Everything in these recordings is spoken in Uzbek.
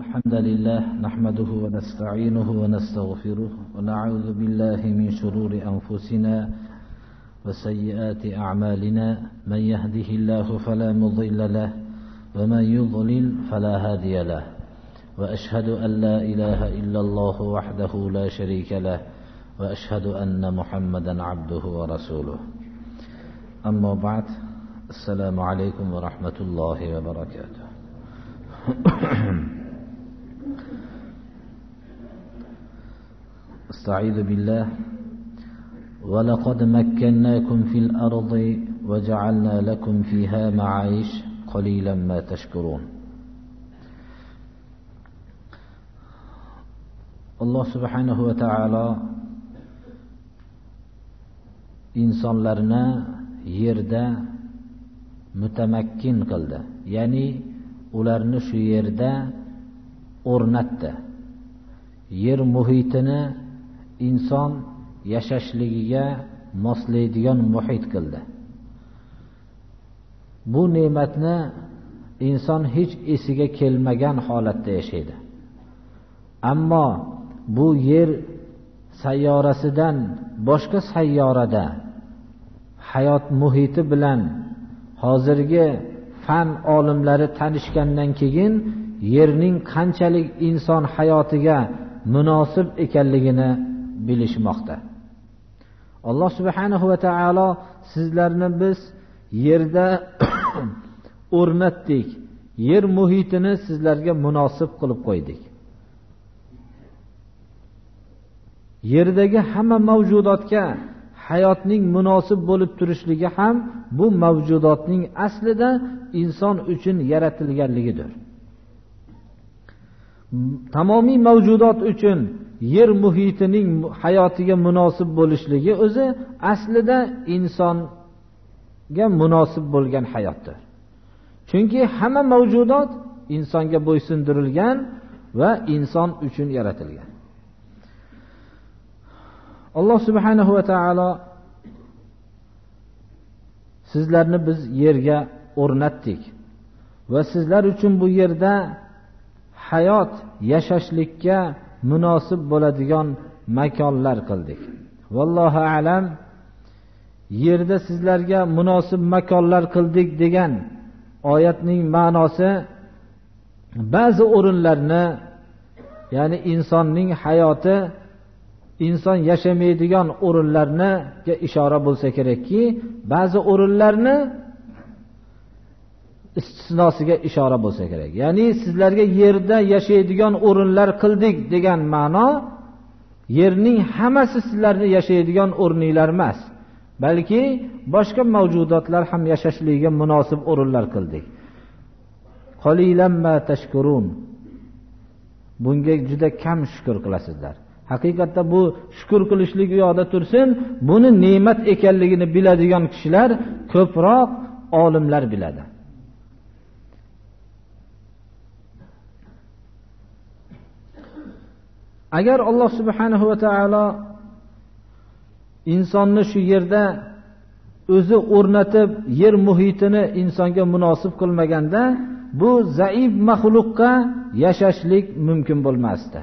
الحمد لله نحمده ونستعينه ونستغفره ونعوذ بالله من شرور أنفسنا وسيئات أعمالنا من يهده الله فلا مضل له ومن يضلل فلا هادي له وأشهد أن لا إله إلا الله وحده لا شريك له وأشهد أن محمدا عبده ورسوله أما بعد السلام عليكم ورحمة الله وبركاته. استعيذ بالله. ولقد مكناكم في الأرض وجعلنا لكم فيها معايش قليلا ما تشكرون. Allah subhanahu wa ta'ala insonlarni yerda mutamakkin qildi, ya'ni ularni shu yerda o'rnatdi. Yer muhitini inson yashashligiga moslaydigan muhit qildi. Bu ne'matni inson hech esiga kelmagan holatda yashaydi. Ammo bu yer sayyorasidan boshqa sayyorada hayot muhiti bilan hozirgi fan olimlari tanishgandan keyin yerning qanchalik inson hayotiga munosib ekanligini bilishmoqda. Alloh subhanahu va taolo sizlarni biz yerda o'rnatdik. Yer muhitini sizlarga munosib qilib qo'ydik. Yerdagi hamma mavjudotga hayotning munosib bo'lib turishligi ham bu mavjudotning aslida inson uchun yaratilganligidir. Tamomiy mavjudot uchun yer muhitining hayotiga munosib bo'lishligi o'zi aslida insonga munosib bo'lgan hayotdir. Chunki hamma mavjudot insonga bo'ysundirilgan va inson uchun yaratilgan. Alloh subhanahu va taolo sizlarni biz yerga o'rnatdik va sizlar uchun bu yerda hayot yashashlikka munosib bo'ladigan makonlar qildik. Vallohu a'lam. Yerda sizlarga munosib makonlar qildik degan oyatning ma'nosi ba'zi o'rinlarni, ya'ni insonning hayoti inson yashamaydigan o'rinlarga ishora bo'lsa kerakki, ba'zi o'rinlarni istisnosiga ishora bo'lsa kerak. Ya'ni sizlarga yerda yashaydigan o'rinlar qildik degan ma'no yerning hammasi sizlarni yashaydigan o'rninglar emas, balki boshqa mavjudotlar ham yashashligiga munosib o'rinlar qildik. Qalilan ma tashkurun. Bunga juda kam shukr qilasizlar. Haqiqatda bu shukr qilishlik u yoqda tursin, buni ne'mat ekanligini biladigan kishilar ko'proq olimlar biladi. Agar Alloh subhanahu va taolo insonni shu yerda o'zi o'rnatib yer muhitini insonga munosib qilmaganda, bu zaif maxluqqa yashashlik mumkin bo'lmasdi.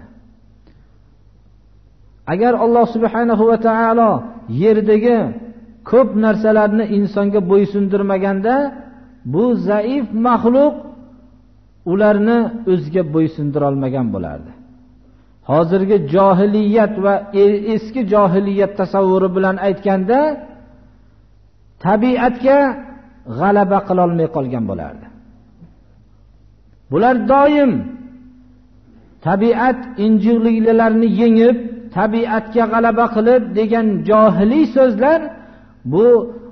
Agar Alloh subhanahu va taolo yerdagi ko'p narsalarni insonga bo'ysundirmaganda, bu zaif maxluq ularni o'ziga bo'ysundira olmagan bo'lardi. Hozirgi johiliyat va eski johiliyat tasavvuri bilan aytganda, tabiatga g'alaba qila olmay qolgan bo'lardi. Bular doim tabiat injiqliklarni yengib, tabiatga g'alaba qilib degan johiliy so'zlar bu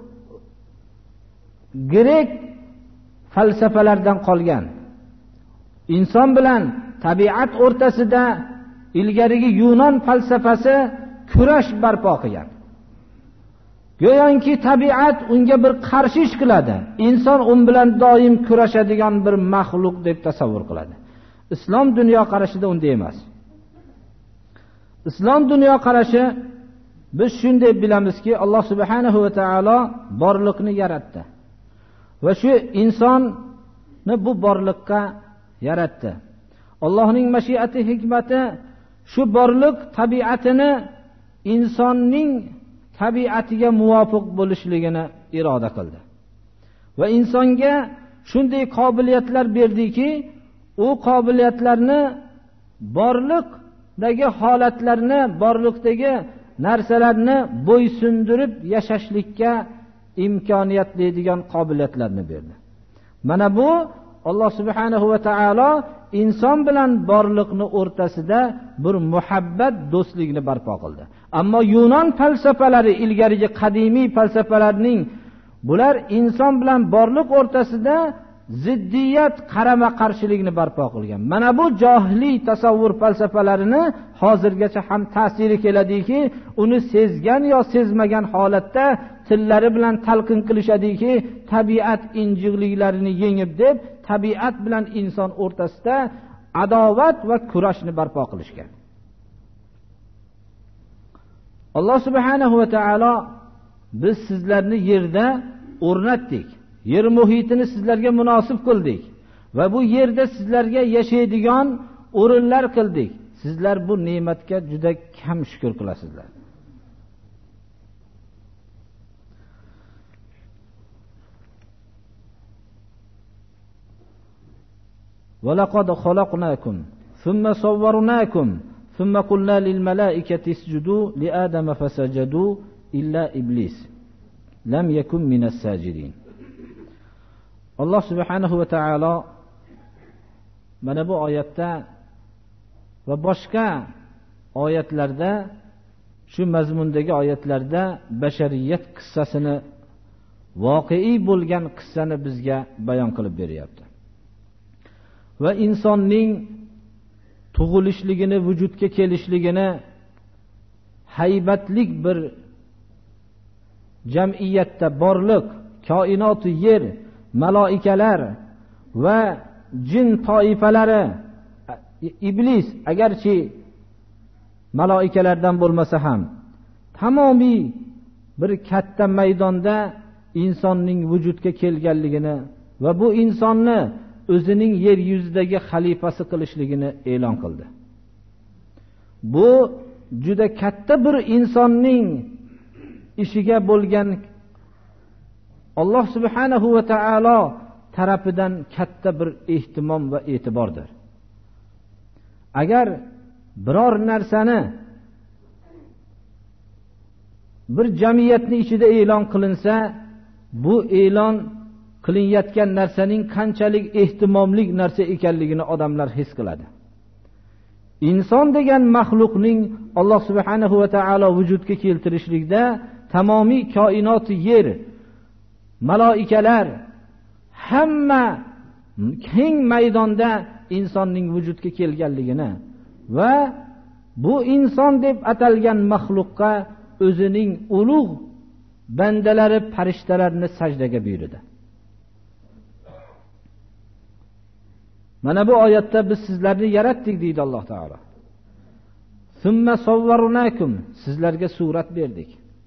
grek falsafalardan qolgan. Inson bilan tabiat o'rtasida ilgarigi Yunon falsafasi kurash barpo qilgan. Go'yoki tabiat unga bir qarshi ish qiladi. Inson un bilan doim kurashadigan bir maxluq deb tasavvur qiladi. Islom dunyoqarashida unday emas. Islom dunyoqarashi biz shunday bilamizki, Alloh subhanahu va taolo borliqni yaratdi. Va shu insonni bu borliqqa yaratdi. Allohning mashiati, hikmati shu borliq tabiatini insonning tabiatiga muvofiq bo'lishligini iroda qildi. Va insonga shunday qobiliyatlar berdiki, u qobiliyatlarni borliqdagi holatlarni, borliqdagi narsalarni bo'ysundirib yashashlikka imkoniyat deydigan qobiliyatlarni berdi. Mana bu Alloh subhanahu va taolo inson bilan borliqni o'rtasida bir muhabbat, do'stlikni barpo qildi. Ammo Yunon falsafalari, ilgarigi qadimiy falsafalarning bular inson bilan borliq o'rtasida ziddiyat, qarama-qarshilikni barpo qilgan. Mana bu johiliy tasavvur falsafalarini hozirgacha ham ta'siri keladiki, uni sezgan yo sezmagan holatda tillari bilan talqin qilishadiki, tabiat injiqliklarini yengib deb, tabiat bilan inson o'rtasida adovat va kurashni barpo qilishgan. Alloh subhanahu va taolo biz sizlarni yerda o'rnatdik. Yer muhitini sizlarga munosib qildik va bu yerda sizlarga yashaydigan o'rinlar qildik. Sizlar bu ne'matga juda kam shukr qilasizlar. وَلَقَدْ خَلَقْنَاكُمْ ثُمَّ صَوَّرْنَاكُمْ ثُمَّ قُلْنَا لِلْمَلَائِكَةِ اسْجُدُوا لِآدَمَ فَسَجَدُوا إِلَّا إِبْلِيسَ لَمْ يَكُنْ مِنَ السَّاجِدِينَ. Alloh subhanahu va taolo mana bu oyatda va boshqa oyatlarda, shu mazmundagi oyatlarda bashariyat qissasini, voqei bo'lgan qissani bizga bayon qilib beryapti. Va insonning tug'ilishligini, vujudga kelishligini, haybatlik bir jamiyatda borliq, koinot, yer, maloikalar va jin toifalari, iblis agarchi maloikalardan bo'lmasa ham tamomiy bir katta maydonda insonning vujudga kelganligini va bu insonni o'zining yer yuzidagi xalifasi qilishligini e'lon qildi. Bu juda katta bir insonning ishiga bo'lgan Alloh subhanahu va taolo tarafidan katta bir ehtimom va e'tibordir. Agar biror narsani bir jamiyatning ichida e'lon qilinsa, bu e'lon qilinayotgan narsaning qanchalik ehtimomli narsa ekanligini odamlar his qiladi. Inson degan maxluqning Alloh subhanahu va taolo vujudga keltirishlikda tamomiy koinot, yer, maloikalar hamma keng maydonda insonning vujudga kelganligini va bu inson deb atalgan maxluqqa o'zining ulug' bandalari, farishtalarini sajdaga buyurdi. Mana bu oyatda biz sizlarni yaratdik deydi Alloh taolo. Summa sawwarnakum, sizlarga surat berdik.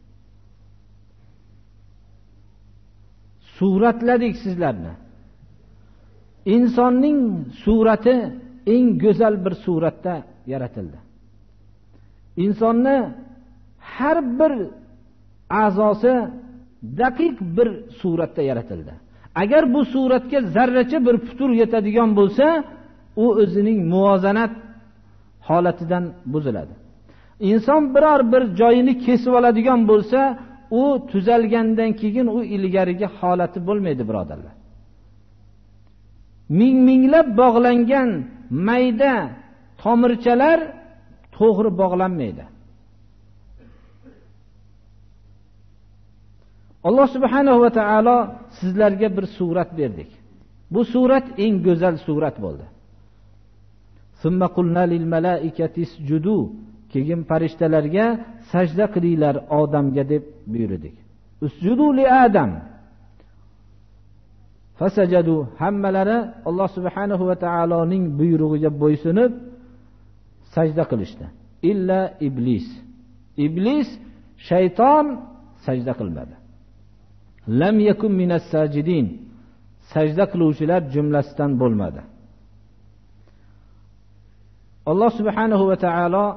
Suratladik sizlarni. Insonning surati eng go'zal bir suratda yaratildi. Insonni har bir a'zosi daqiq bir suratda yaratildi. Agar bu suratga zarracha bir putur yetadigan bo'lsa, u o'zining muvozanat holatidan buziladi. Inson biror bir joyini kesib oladigan bo'lsa, u tuzalgandan keyin u ilgarigi holati bo'lmaydi, birodarlar. Ming-minglab bog'langan mayda tomirchalar to'g'ri bog'lanmaydi. Alloh subhanahu va taolo sizlarga bir surat berdik. Bu surat eng go'zal surat bo'ldi. Summa qulna lil malaikati isjudu, keyin farishtalarga sajda qilinglar Odamga deb buyurdik. Usjudu li Adam. Fasajadu, hammalari Alloh subhanahu va taoloning buyrug'iga bo'ysunib sajda qilishdi. Illa iblis. Iblis, shayton sajda qilmadi. Lam yakun minas sajidin, sajda qiluvchilar jumlasidan bo'lmadi. Alloh subhanahu va taolo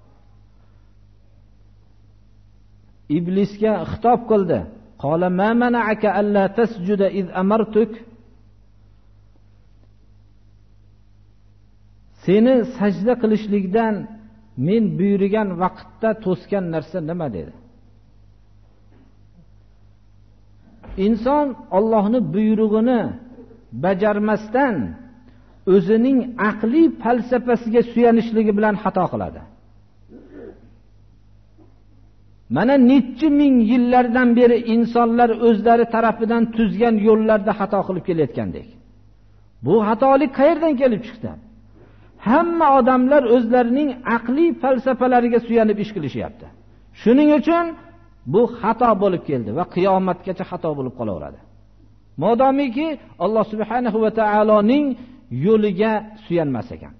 iblisga xitob qildi. Qala ma mana'aka alla tasjuda iz amartuk? Seni sajda qilishlikdan men buyurgan vaqtda to'sgan narsa nima dedi? Inson Allohning buyrug'ini bajarmasdan o'zining aqliy falsafasiga suyanishligi bilan xato qiladi. Mana necha ming yillardan beri insonlar o'zlari tarafidan tuzgan yo'llarda xato qilib kelayotgandek. Bu xatolik qayerdan kelib chiqdi? Hamma odamlar o'zlarining aqliy falsafalariga suyanib ish qilishyapti. Shuning uchun bu xato bo'lib keldi va qiyomatgacha xato bo'lib qolaveradi. Modomiki Alloh subhanahu va taoloning yo'liga suyanmas ekan.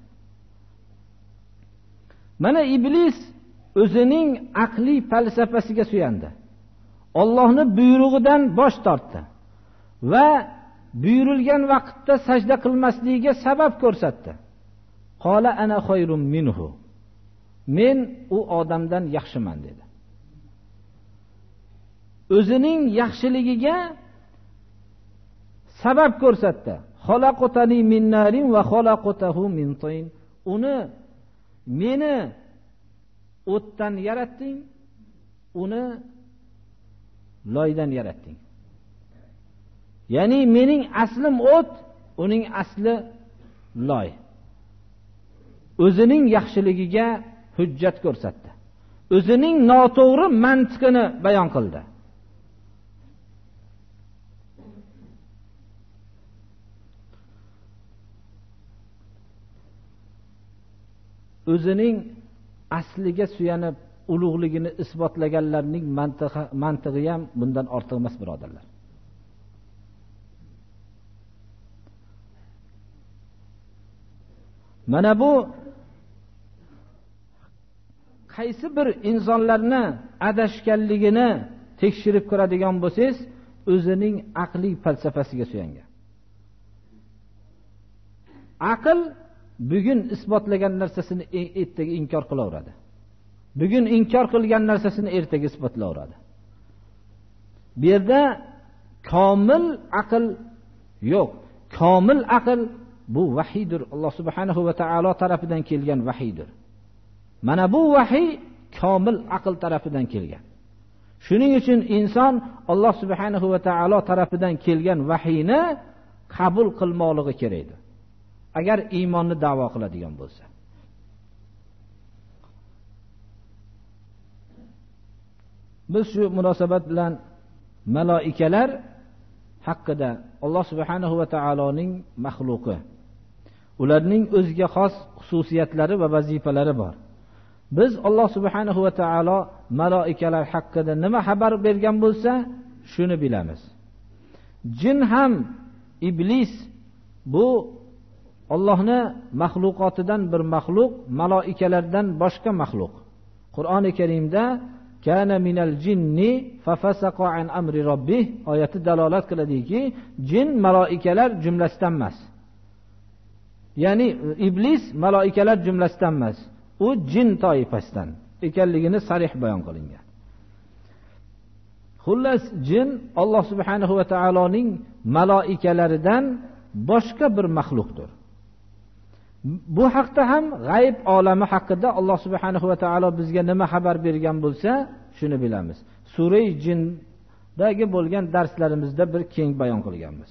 Mana iblis o'zining aqliy falsafasiga suyandi. Allohning buyrug'idan bosh tortdi va buyurilgan vaqtda sajda qilmasligiga sabab ko'rsatdi. Qala ana xayrum minhu. Men u odamdan yaxshiman dedi. O'zining yaxshiligiga sabab ko'rsatdi. Xalaqtani min narin va xalaqtahu min tin. Meni o'tdan yaratding, uni loydan yaratding. Ya'ni mening aslim o't, uning asli loy. O'zining yaxshiligiga hujjat ko'rsatdi. O'zining noto'g'ri mantiqini bayon qildi. O'zining asliga suyanib ulug'ligini isbotlaganlarning mantig'i ham bundan ortiq emas, birodarlar. Mana bu qaysi bir insonlarni adashganligini tekshirib ko'radigan bo'lsangiz, o'zining aqliy falsafasiga suyangan. Aql bugun isbotlagan narsasini ertaga inkor qilaveradi. Bugun inkor qilgan narsasini ertaga isbotlayveradi. Bu yerda komil aql yo'q. Komil aql bu vahiydir. Alloh subhanahu va taolo tarafidan kelgan vahiydir. Mana bu vahiy komil aql tarafidan kelgan. Shuning uchun inson Alloh subhanahu va taolo tarafidan kelgan vahiyni qabul qilmoqligi kerakdir. Agar iymonni da'vo qiladigan bo'lsa. Biz shu munosabat bilan malaikalar haqida Alloh subhanahu va taoloning maxluqi, ularning o'ziga xos xususiyatlari va vazifalari bor. Biz Alloh subhanahu va taolo malaikalar haqida nima xabar bergan bo'lsa, shuni bilamiz. Jin ham, iblis bu Allohning maxluqotidan bir maxluq, malaikalardan boshqa maxluq. Qur'oni Karimda kana minal jinni fafasaqa an amri robbih oyati dalolat qiladiki, jin malaikalar jumlasidan emas. Ya'ni iblis malaikalar jumlasidan emas. U jin toifasidan ekanligini sarih bayon qilingan. Xullas, jin Alloh subhanahu va taoloning malaikalaridan boshqa bir maxluqdir. Bu haqda ham g'ayb olami haqida Alloh subhanahu va taolo bizga nima xabar bergan bo'lsa, shuni bilamiz. Sura-i Jindagi bo'lgan darslarimizda bir keng bayon qilganmiz.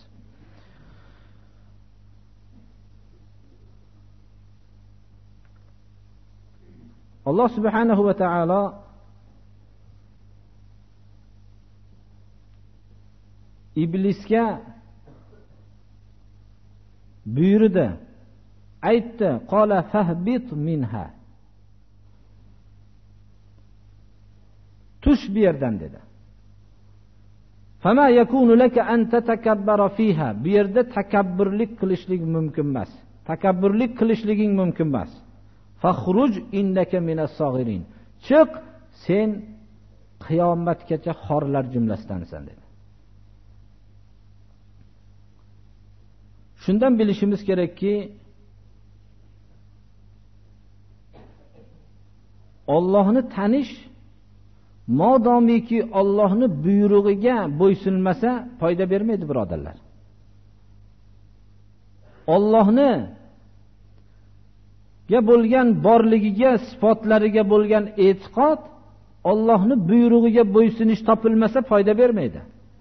Alloh subhanahu va taolo iblisga buyurdi, aytdi, qala fahbit minha. Tush bu yerdan dedi. Fama yakunu laka an tatakabbara fiha. Bu yerda takabburlik qilishlik mumkin emas. Takabburlik qilishliging mumkin emas. Fakhruj innaka minas sag'irin. Chiq, sen qiyomatgacha xorlar jumlasidansan dedi. Shundan bilishimiz kerakki, Allohni tanish modomiki Allohni buyrug'iga bo'ysunmasa foyda bermaydi, birodarlar. Allohni ga bo'lgan borligiga, sifatlariga bo'lgan e'tiqod, Allohni buyrug'iga bo'ysunish topilmasa foyda bermaydi.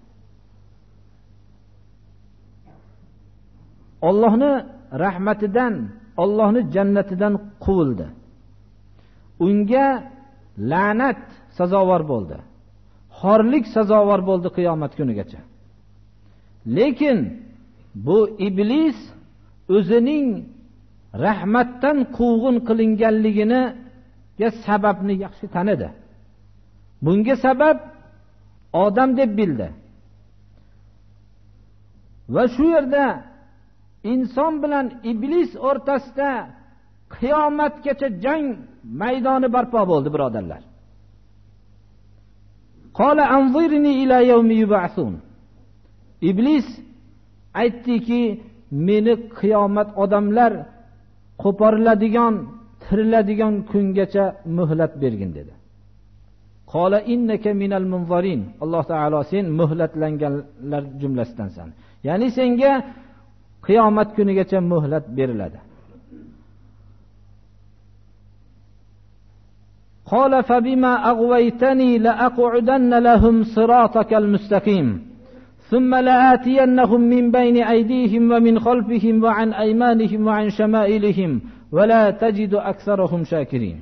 Allohni rahmatidan, Allohni jannatidan quvildi. Unga la'nat sazovor bo'ldi. Xorlik sazovor bo'ldi qiyomat kunigacha. Lekin bu iblis o'zining rahmatdan quvg'in qilinganligini sababni yaxshi tanidi. Bunga sabab odam deb bildi. Va shu yerda inson bilan iblis o'rtasida qiyomatgacha jang maydoni barpo bo'ldi, birodarlar. Qala anzirni ila yawmi yub'asun. Iblis aytdiki, meni qiyomat odamlar qo'poriladigan, tiriladigan kungacha muhlat bergin dedi. Qala innaka minal munzirin. Alloh taolo sen muhlatlanganlar jumlasidansan. Ya'ni senga qiyomat kunigacha muhlat beriladi. Qala fabima aghwaytani la aq'udanna lahum siratakal mustaqim. ثم لآتينهم من بين أيديهم ومن خلفهم وعن أيمانهم وعن شمائلهم ولا تجد أكثرهم شاكرين.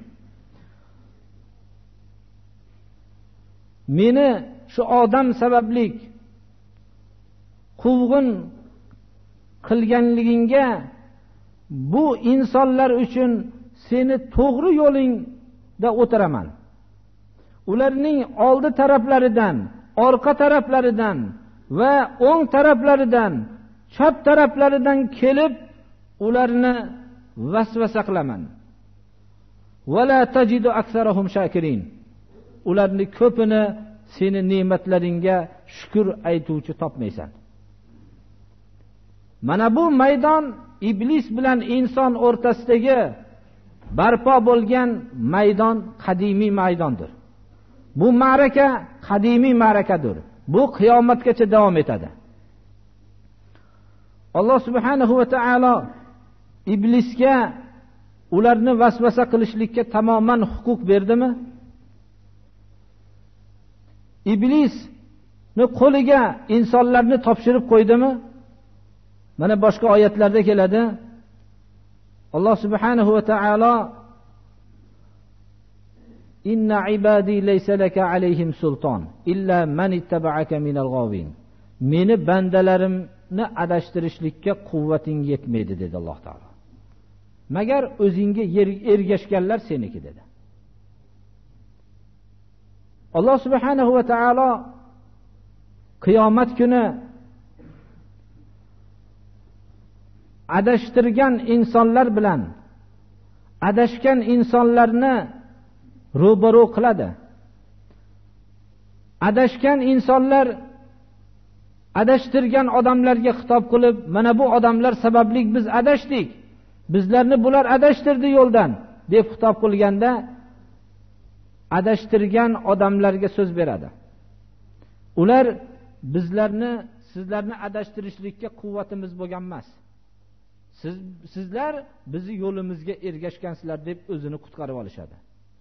Meni shu odam sabablik quvg'in qilganligingga bu insonlar uchun seni to'g'ri yo'lingda o'tiraman. Ularning oldi taraflaridan, orqa taraflaridan va o'ng taraflaridan, chap taraflaridan kelib ularni vasvasa qilaman. Wala tajidu aksarahum shakirin. Ularni ko'pini seni ne'matlaringga shukr aytuvchi topmaysan. Mana bu maydon iblis bilan inson o'rtasidagi barpo bo'lgan maydon qadimiy maydondir. Bu ma'raka qadimiy ma'rakadir. Bu qiyomatgacha davom etadi. Alloh subhanahu va taolo iblisga ularni vasvasa qilishlikka tamoman huquq berdimi? Iblisni qo'liga insonlarni topshirib qo'ydimi? Mana boshqa oyatlarda keladi. Alloh subhanahu va taolo Inna ibadi laysa laka alayhim sulton illa man ittaba'aka minal g'awin. Meni bandalarimni adashtirishlikka quvvating yetmaydi dedi Alloh taolo. Magar o'zingga ergashganlar seniki dedi. Alloh subhanahu va taolo qiyomat kuni adashtirgan insonlar bilan adashgan insonlarni ro'baro qiladi. Adashgan insonlar adashtirgan odamlarga xitob qilib, mana bu odamlar sababli biz adashdik. Bizlarni bular adashtirdi yo'ldan deb xitob qilganda adashtirgan odamlarga so'z beradi. Ular sizlarni adashtirishlikka quvvatimiz bo'lgan emas. Sizlar bizni yo'limizga ergashgansizlar deb o'zini qutqarib olishadi.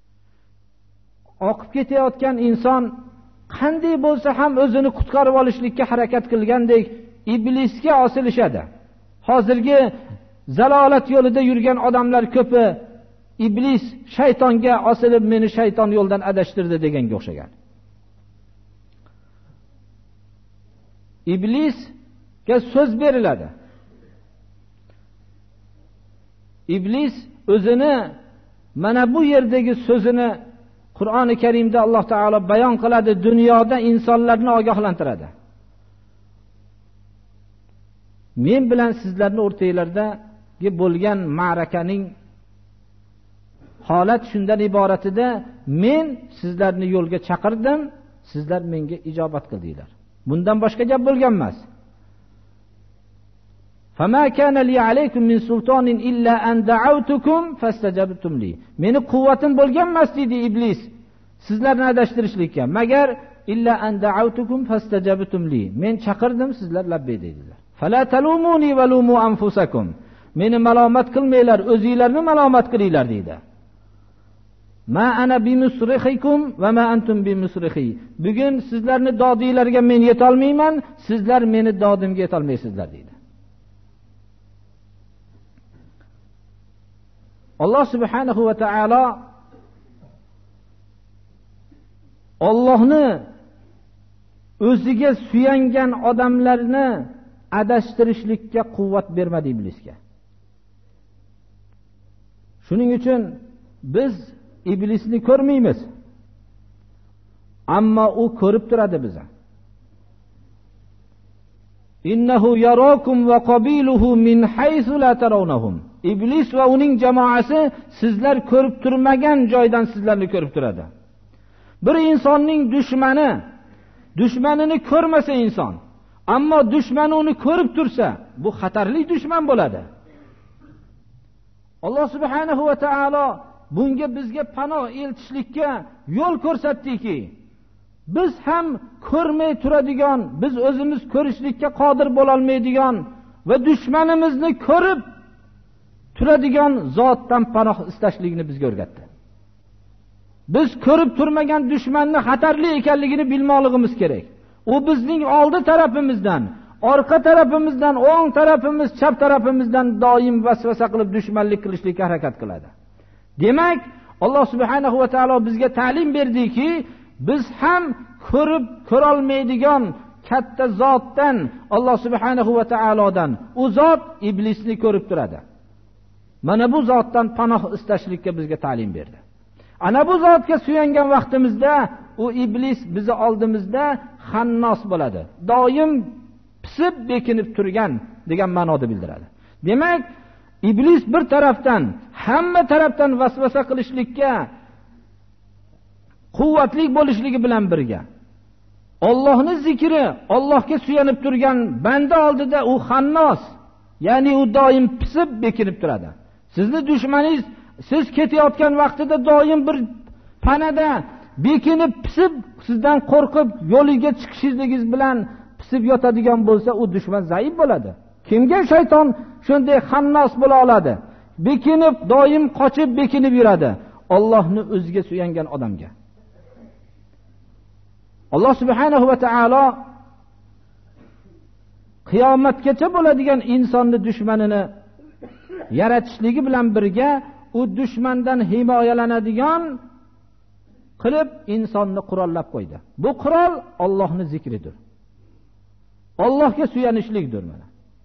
Oqib ketayotgan inson qanday bo'lsa ham o'zini qutqarib olishlikka harakat qilgandek iblisga osilishadi. Hozirgi zalolat yo'lida yurgan odamlar ko'pi iblis shaytonga osilib meni shayton yo'ldan adashtirdi deganga o'xshagan. Iblisga so'z beriladi. Iblis o'zini mana bu yerdagi so'zini Qur'oni Karimda Alloh taolo bayon qiladi, dunyoda insonlarni ogohlantiradi. Men bilan sizlarning o'rtanglardagi bo'lgan ma'rakaning holat shundan iborat edi. Men sizlarni yo'lga chaqirdim, sizlar menga ijobat qildinglar. Bundan boshqa gap bo'lgan emas. فما كان لي عليكم من سلطان إلا أن دعوتكم فاستجبتم لي. Meni quvvatim bo'lganmas dedi iblis sizlarni adashtirishlikka, magar illa an da'awtukum fastajabtum li. Men chaqirdim, sizlar labbay dedilar. Fala talumuni va lumu anfusakum. Meni malomat qilmanglar, o'zingizlarni malomat qilinglar dedi. Ma ana bimusrihikum va ma antum bimusrihi. Bugun sizlarni dodinglarga men yeta olmayman, sizlar meni dodimga yeta olmaysizlar dedi. Alloh subhanahu va taolo Allohni o'ziga suyangan odamlarni adashtirishlikka quvvat bermadi iblisga. Shuning uchun biz iblisni ko'rmaymiz. Ammo u ko'rib turadi bizni. Innahu yarakum va qabiluhu min haythu la tarawnahum. Iblis va uning jamoasi sizlar ko'rib turmagan joydan sizlarni ko'rib turadi. Bir insonning dushmanini ko'rmasa inson, ammo dushmani uni ko'rib tursa, bu xatarli dushman bo'ladi. Alloh subhanahu va taolo bunga bizga panoh eltishlikka yo'l ko'rsatdiki, biz ham ko'rmay turadigan, biz o'zimiz ko'rishlikka qodir bo'la olmaydigan va dushmanimizni ko'rib turadigan zotdan panoh istashlikni bizga o'rgatdi. Biz ko'rib turmagan dushmanni xatarli ekanligini bilmoqligimiz kerak. U bizning oldi tarafimizdan, orqa tarafimizdan, o'ng tarafimiz, chap tarafimizdan doim vasvasa qilib dushmanlik qilishlikka harakat qiladi. Demak, Alloh subhanahu va taolo bizga ta'lim berdiki, biz ham ko'rib ko'ra olmaydigan katta zotdan, Alloh subhanahu va taolodan, u zot iblisni ko'rib turadi. Mana bu zotdan panoh istashlikka bizga ta'lim berdi. Ana bu zotga suyangan vaqtimizda u iblis bizi oldimizda xannos bo'ladi. Doim pisib bekinib turgan degan ma'noda bildiradi. Demak, iblis bir tarafdan, hamma tarafdan vasvasa qilishlikka quvvatli bo'lishligi bilan birga Allohning zikri, Allohga suyanib turgan banda oldida u xannos, ya'ni u doim pisib bekinib turadi. Sizni dushmaningiz siz ketayotgan vaqtida doim bir panada bekinib pisib sizdan qo'rqib yo'liga chiqishingiz bilan pisib yotadigan bo'lsa, u dushman zaif bo'ladi. Kimga shayton shunday xannos bo'la oladi? Bekinib, doim qochib bekinib yuradi. Allohni o'ziga suyangan odamga. Alloh subhanahu va taolo qiyomatgacha bo'ladigan insonni dushmanini yaratishligi bilan birga u dushmandan himoyalanadigan qilib insonni qurollab qo'ydi. Bu qurol Allohning zikridir. Allohga suyanishlikdir mana.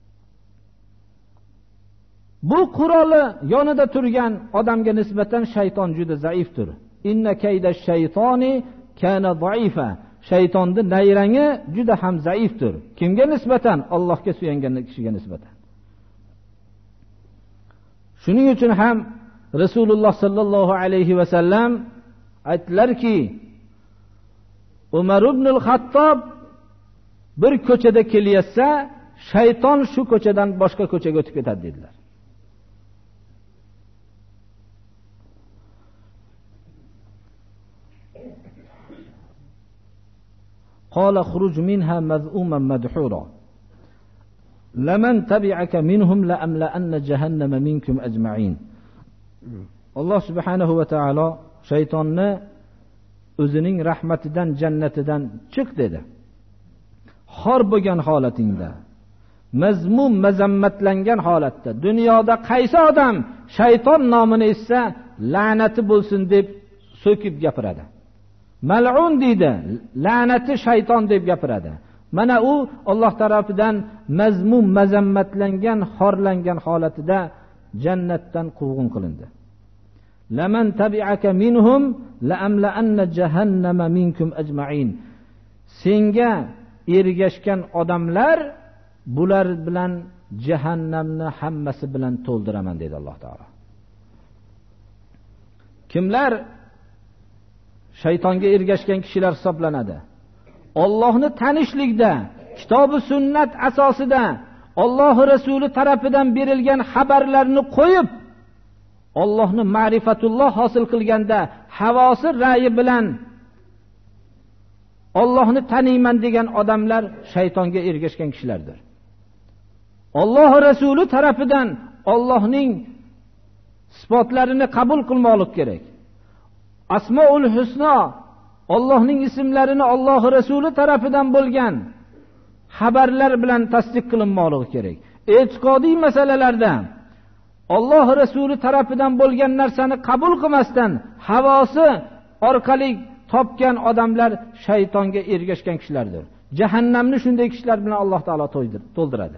Bu quroli yonida turgan odamga nisbatan shayton juda zaifdir. Inna kaydash shaytoni kana za'ifa. Shaytonning nayrangi juda ham zaifdir. Kimga nisbatan? Allohga suyangan kishiga nisbatan. Shuning uchun ham Rasululloh sallallohu alayhi va sallam aytdilarki, Umar ibn al-Xattob bir ko'chada kelyapsa, shayton shu ko'chadan boshqa ko'chaga o'tib ketadi dedilar. قال خرج منها مذءوما مدحورا لمن تبعك منهم لأملأن جهنم منكم أجمعين. Alloh subhanahu va taolo shaytonni o'zining rahmatidan, jannatidan chiq dedi. Xor bo'lgan holatingda, mazmum, mazammatlangan holatda, dunyoda qaysi odam shayton nomini eshitsa la'nati bo'lsin deb so'kib gapiradi. Mal'un deydi, la'nati shayton deb gapiradi. Mana u Alloh tarafidan mazmum, mazammatlangan, xorlangan holatida jannatdan quvg'in qilindi. Laman tabi'aka minhum la'amla'anna jahannama minkum ajma'in. Senga ergashgan odamlar bular bilan jahannamni hammasi bilan to'ldiraman dedi Alloh taolo. Kimlar shaytonga ergashgan kishilar hisoblanadi? Allohni tanishlikda, kitob va sunnat asosida Alloh rasuli tarafidan berilgan xabarlarni qo'yib, Allohni ma'rifatulloh hosil qilganda havosi ra'yi bilan Allohni taniyman degan odamlar shaytonga ergashgan kishilardir. Alloh rasuli tarafidan Allohning sifatlarini qabul qilmoqlik kerak. Asmaul husno, Allohning ismlarini Alloh rasuli tarafidan bo'lgan xabarlar bilan tasdiq qilinmoqligi kerak. E'tiqodiy masalalarda Alloh rasuli tarafidan bo'lgan narsani qabul qilmasdan havosi orqali topgan odamlar shaytonga ergashgan kishilardir. Jahannamni shunday kishilar bilan Alloh taolo to'ldiradi.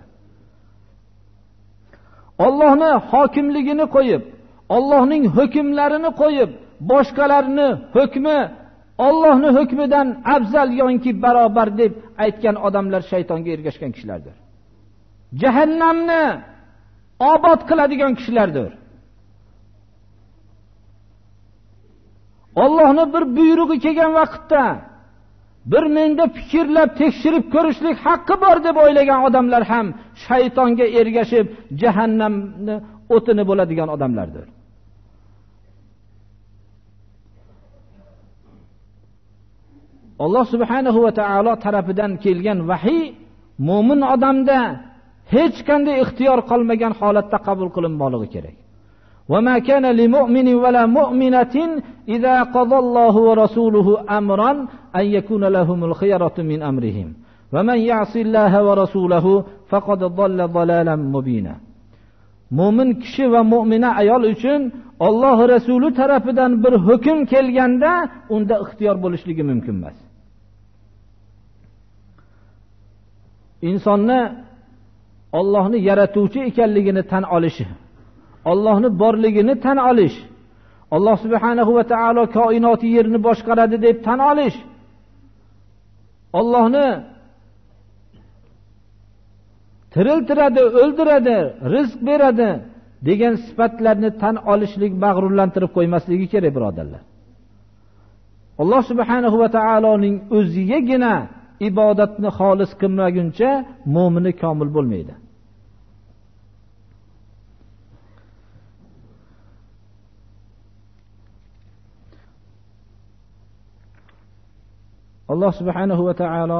Allohni hokimligini qo'yib, Allohning hukmlarini qo'yib, boshqalarni hukmi Allohning hukmidan afzal yoki barobar deb aytgan odamlar shaytonga ergashgan kishilardir. Jahannamni obod qiladigan kishilardir. Allohning bir buyrug'i kelgan vaqtda bir menda fikrlab tekshirib ko'rishlik haqqi bor deb o'ylagan odamlar ham shaytonga ergashib jahannamni o'tini bo'ladigan odamlardir. Alloh subhanahu va taolo tarafidan kelgan vahiy mo'min odamda hech qanday ixtiyor qolmagan holatda qabul qilinmoqligi kerak. Va ma kana lil mu'mini va la mu'minatin idza qada Allohu va rasuluhu amran an yakuna lahumul khiyaratu min amrihim. Va man ya'si Alloha va rasulahu faqad dalla dalalan mubina. Mo'min kishi va mu'mina ayol uchun Alloh rasuli tarafidan bir hukm kelganda unda ixtiyor bo'lishligi mumkin emas. Insonni Allohni yaratuvchi ekanligini tan olishi, Allohni borligini tan olish, Alloh subhanahu va taolo koinoti yerni boshqaradi deb tan olish, Allohni tiriltiradi, o'ldiradi, rizq beradi degan sifatlarni tan olishlik mag'rurlantirib qo'ymasligi kerak, birodarlar. Alloh subhanahu va taoloning o'zigagina ibodatni xolis qilmaguncha mo'mini komil bo'lmaydi. Alloh subhanahu va taolo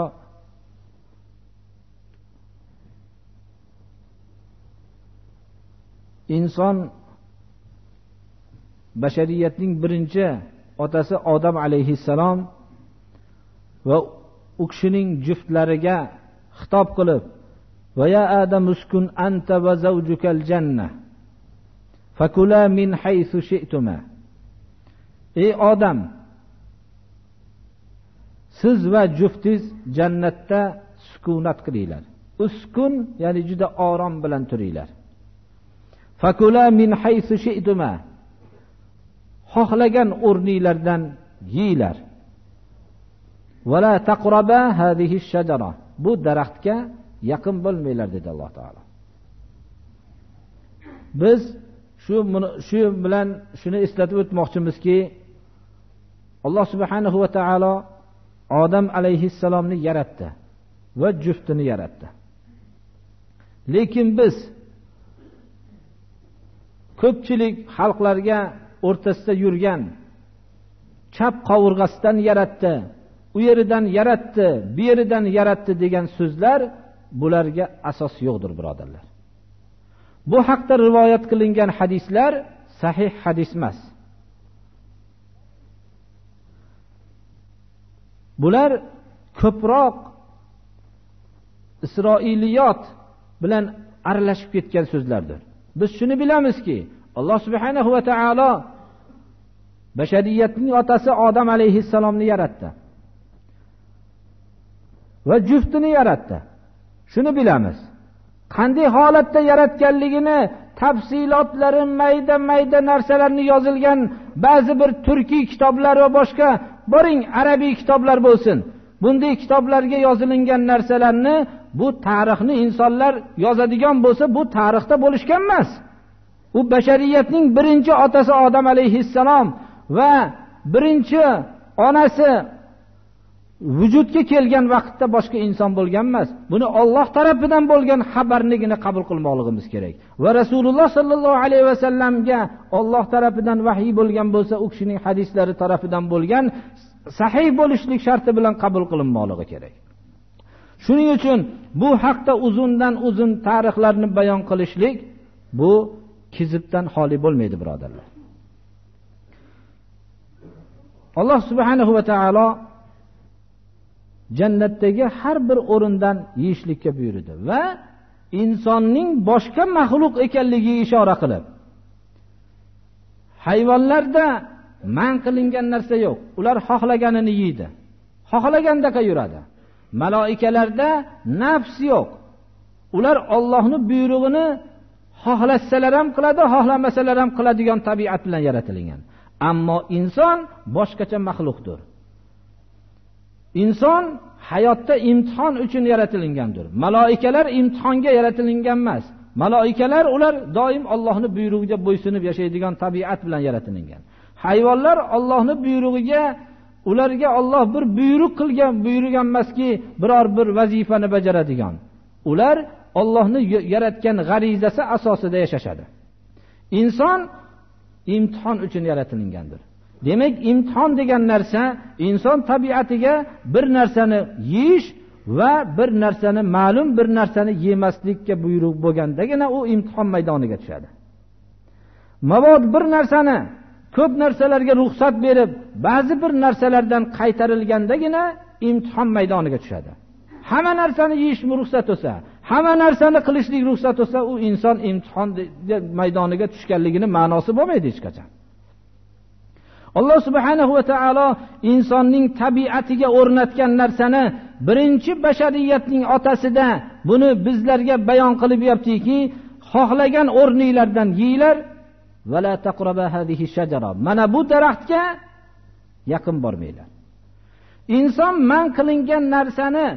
inson bashariyatning birinchi otasi Odam alayhissalom va u kishining juftlariga xitob qilib, va ya Adam uskun anta va zawjukal janna fakula min haythu shi'tuma. Ey Odam, siz va juftingiz jannatda sukunat qilinglar. Uskun ya'ni juda orom bilan turinglar. Fakula min haythu shi'tuma. Xohlagan o'rninglardan yeylar. Va la taqraba hadhihi ash-shajara. Bu daraxtga yaqin bo'lmanglar dedi Alloh taolo. Biz shu bilan shuni eslatib o'tmoqchimizki, Alloh subhanahu va taolo Odam alayhissalomni yaratdi va juftini yaratdi. Lekin biz ko'pchilik xalqlarga o'rtasida yurgan chap qovurg'asidan yaratdi, u yeridan yaratdi, bu yeridan yaratdi degan so'zlar bularga asos yo'qdir, birodarlar. Bu haqda rivoyat qilingan hadislar sahih hadis emas. Bular ko'proq Isroiliyot bilan aralashib ketgan so'zlardir. Biz shuni bilamizki, Alloh subhanahu va taolo bashariyatning otasi Odam alayhissalomni yaratdi va juftini yaratdi. Shuni bilamiz. Qanday holatda yaratganligini, tafsilotlari, mayda narsalarni yozilgan ba'zi bir turkiy kitoblar va boshqa boring arabiy kitoblar bo'lsin. Bunday kitoblarga yozilingan narsalarni, bu tarixni insonlar yozadigan bo'lsa, bu tarixda bo'lishgan emas. U bashariyatning birinchi otasi Odam alayhissalom va birinchi onasi vujudga kelgan vaqtda boshqa inson bo'lgan emas. Buni Alloh tarafidan bo'lgan xabarnigina qabul qilmoqligimiz kerak. Va Rasululloh sallallohu alayhi va sallamga Alloh tarafidan vahiy bo'lgan bo'lsa, u kishining hadislari tarafidan bo'lgan sahih bo'lishlik sharti bilan qabul qilinmoqligi kerak. Shuning uchun bu haqda uzundan uzun tarixlarni bayon qilishlik bu kizibdan xoli bo'lmaydi, birodarlar. Alloh subhanahu va taolo jannatdagi har bir o'rindan yeyishlikka buyurdi va insonning boshqa maxluq ekanligiga ishora qilib, hayvonlarda man qilingan narsa yo'q. Ular xohlaganini yeydi, xohlagandaka yuradi. Maloikalarda nafs yo'q. Ular Allohning buyrug'ini xohlasalar ham qiladi, xohlamasalar ham qiladigan tabiat bilan yaratilgan. Ammo inson boshqacha maxluqdir. Inson hayotda imtihon uchun yaratilgandir. Maloikalar imtihonga yaratilgan emas. Maloikalar ular doim Allohning buyrug'iga bo'ysunib yashaydigan tabiat bilan yaratilgan. Hayvonlar Allohning buyrug'iga, ularga Alloh bir buyruq qilgan, buyurgan emaski, biror bir vazifani bajaradigan. Ular Allohning yaratgan g'arizasi asosida yashashadi. Inson imtihon uchun yaratilgandir. Demak, imtihon degan narsa inson tabiatiga bir narsani yeyish va bir narsani, ma'lum bir narsani yemaslikka buyruq bo'lgandagina u imtihon maydoniga tushadi. Mabod bir narsani ko'p narsalarga ruxsat berib, ba'zi bir narsalardan qaytarilgandagina imtihon maydoniga tushadi. Hamma narsani yeyish ruxsat bo'lsa, hamma narsani qilishlik ruxsat bo'lsa, u inson imtihon maydoniga tushganligining ma'nosi bo'lmaydi hech qachon. Alloh subhanahu va taolo insonning tabiatiga o'rnatgan narsani birinchi bashariyatning otasida buni bizlarga bayon qilib yaptiki, xohlagan o'rninglardan yeylar va la taqraba hadihi shajara. Mana bu daraxtga yaqin bormanglar. Inson man qilingan narsani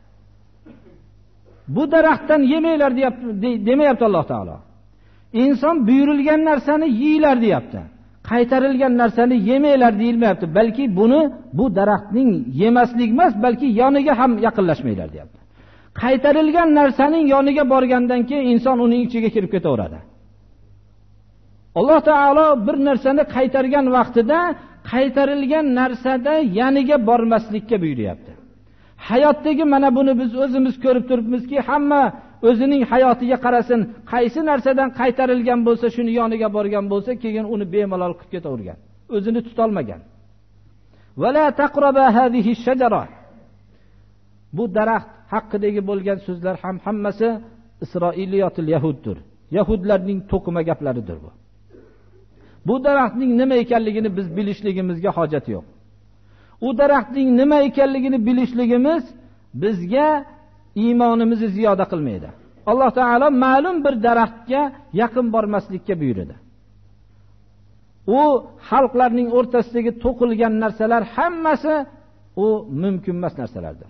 bu daraxtdan yemanglar demayapti Alloh taolo. Inson buyurilgan narsani yeylar deyapti. Qaytarilgan narsani yemanglar deyilmayapti, balki buni bu daraxtning yemaslik emas, balki yoniga ham yaqinlashmanglar deyapti. Qaytarilgan narsaning yoniga borgandan keyin inson uning ichiga kirib ketaveradi. Alloh taolo bir narsani qaytargan vaqtida qaytarilgan narsada yaniga bormaslikka buyuryapti. Hayotdagi mana buni biz o'zimiz ko'rib turibmizki, hamma o'zining hayotiga qarasin, qaysi narsadan qaytarilgan bo'lsa, shuni yoniga borgan bo'lsa, keyin uni bemalol qilib ketavergan, o'zini tuta olmagan. Va la taqraba hadihi shajara. Bu daraxt haqidagi bo'lgan so'zlar ham hammasi Isroiliyotul Yahuddir. Yahudlarning to'qima gaplaridir bu. Bu daraxtning nima ekanligini biz bilishligimizga hojat yo'q. U daraxtning nima ekanligini bilishligimiz bizga iymonimizni ziyoda qilmaydi. Alloh taolo ma'lum bir daraxtga yaqin bormaslikka buyurdi. U xalqlarning o'rtasidagi to'qilgan narsalar hammasi u mumkin emas narsalardir.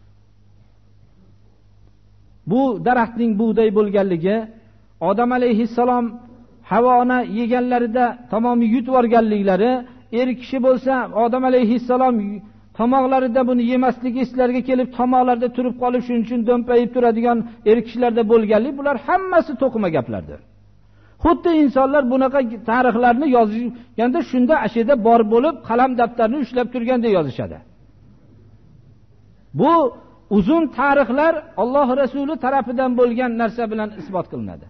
Bu daraxtning bug'doy bo'lganligi, Odam alayhissalom Havoni yeganlarida tamomiy yutib olganliklari, kishi bo'lsa Odam alayhissalom tomoqlarida buni yemaslik eslariga kelib tomoqlarda turib qolib, shuning uchun do'mpayib turadigan kishilarda bo'lganlik, bular hammasi to'qima gaplardir. Xuddi insonlar bunaqa tarixlarni yozganda shunda ashida bor bo'lib, qalam daftarni ushlab turganda yozishadi. Bu uzun tarixlar Alloh Rasuli tarafidan bo'lgan narsa bilan isbot qilinadi.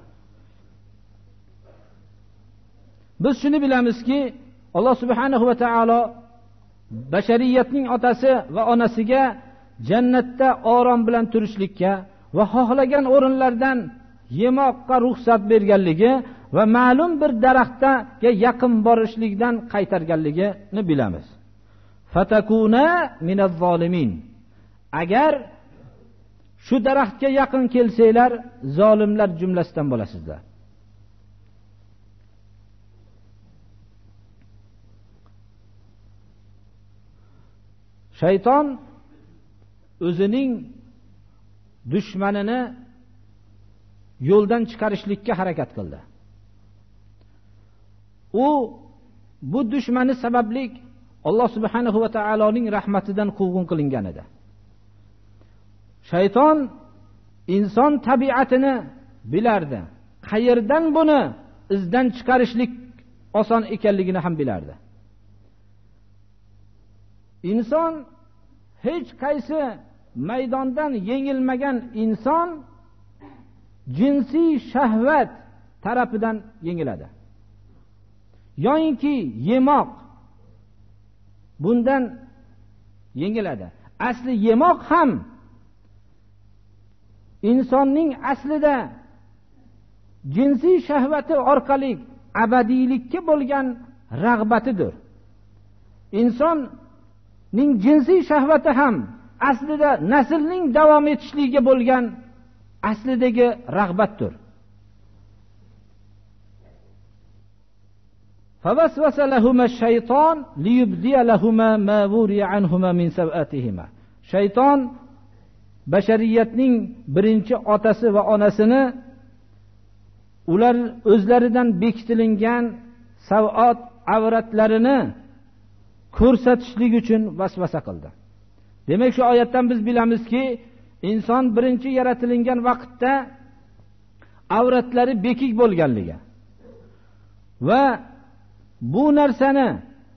Biz shuni bilamizki, Alloh subhanahu va taolo bashariyatning otasi va onasiga jannatda orom bilan turishlikka va xohlagan o'rinlardan yemoqqa ruxsat berganligi va ma'lum bir daraxtga yaqin borishlikdan qaytarganligini bilamiz. Fatakuna minaz zolimin. Agar shu daraxtga yaqin kelsanglar, zolimlar jumlasidan bo'lasizlar. Shayton o'zining dushmanini yo'ldan chiqarishlikka harakat qildi. U bu dushmani sababli Alloh subhanahu va taoloning rahmatidan quvg'in qilingan edi. Shayton inson tabiatini bilardi. Qayerdan buni izdan chiqarishlik oson ekanligini ham bilardi. Inson hech qaysi maydondan yengilmagan inson jinsiy shahvat tarafidan yengiladi. Yo'inki yemoq bundan yengiladi. Asli yemoq ham insonning aslida jinsiy shahvati orqali abadiylikka bo'lgan rag'batidir. Insonning jinsiy shahvati ham aslida naslning davom etishligiga bo'lgan aslidagi rag'batdir. فوسوس لهما الشيطان ليبدي لهما ما وري عنهما من سوآتهما. Shayton bashariyatning birinchi otasi va onasini ular o'zlaridan bekitilingan savot avratlarini ko'rsatishlik uchun vasvasa qildi. Demak, shu oyatdan biz bilamizki, inson birinchi yaratilgan vaqtda avratlari bekik bo'lganligi va bu narsani